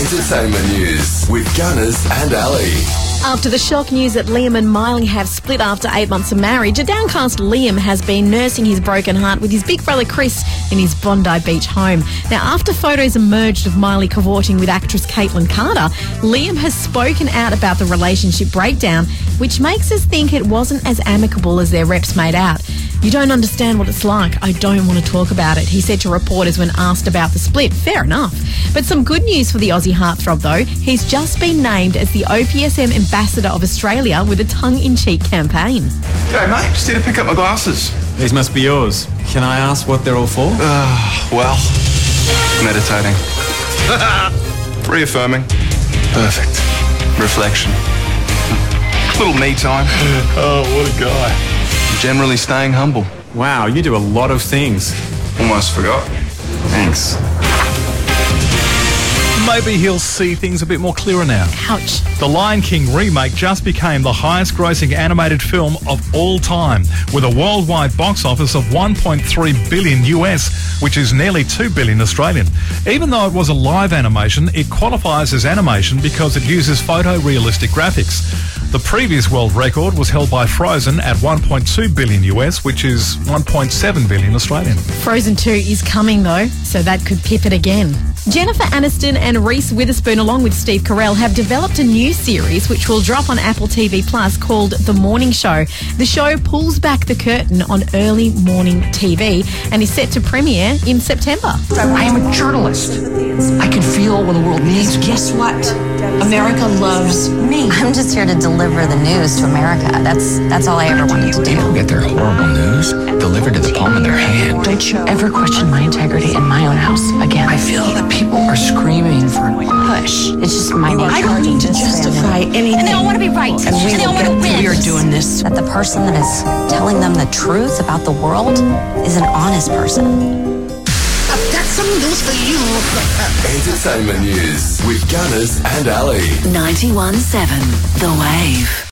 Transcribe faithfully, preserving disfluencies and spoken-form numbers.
Entertainment news with Gunners and Ali. After the shock news that Liam and Miley have split after eight months of marriage, a downcast Liam has been nursing his broken heart with his big brother Chris in his Bondi Beach home. Now, after photos emerged of Miley cavorting with actress Caitlin Carter, Liam has spoken out about the relationship breakdown, which makes us think it wasn't as amicable as their reps made out. "You don't understand what it's like. I don't want to talk about it," he said to reporters when asked about the split. Fair enough. But some good news for the Aussie heartthrob, though. He's just been named as the O P S M Ambassador of Australia with a tongue-in-cheek campaign. G'day, mate. Just here to pick up my glasses. These must be yours. Can I ask what they're all for? Uh, well, meditating. Reaffirming. Perfect. Reflection. A little me time. Oh, what a guy. Generally staying humble. Wow, you do a lot of things. Almost forgot. Thanks. Maybe he'll see things a bit more clearer now. Ouch. The Lion King remake just became the highest grossing animated film of all time, with a worldwide box office of one point three billion U S, which is nearly two billion Australian. Even though it was a live animation, it qualifies as animation because it uses photorealistic graphics. The previous world record was held by Frozen at one point two billion U S, which is one point seven billion Australian. Frozen two is coming, though, so that could pip it again. Jennifer Aniston and Reese Witherspoon, along with Steve Carell, have developed a new series which will drop on Apple T V Plus called The Morning Show. The show pulls back the curtain on early morning T V and is set to premiere in September. I am a journalist. I can feel when the world needs me. Guess what? America loves me. I'm just here to deliver the news to America. That's that's all I ever wanted to do. People get their horrible news delivered to the palm of their hand. Don't you ever question my integrity in my own house again. I feel that people are screaming for a Push. It's just my nature. I don't need to justify anything. And they all want to be right. And we and they all will want to get, win. we are doing this. That the person that is telling them the truth about the world is an honest person. I've got some news for you. Entertainment news with Gunners and Ali. ninety-one point seven The Wave.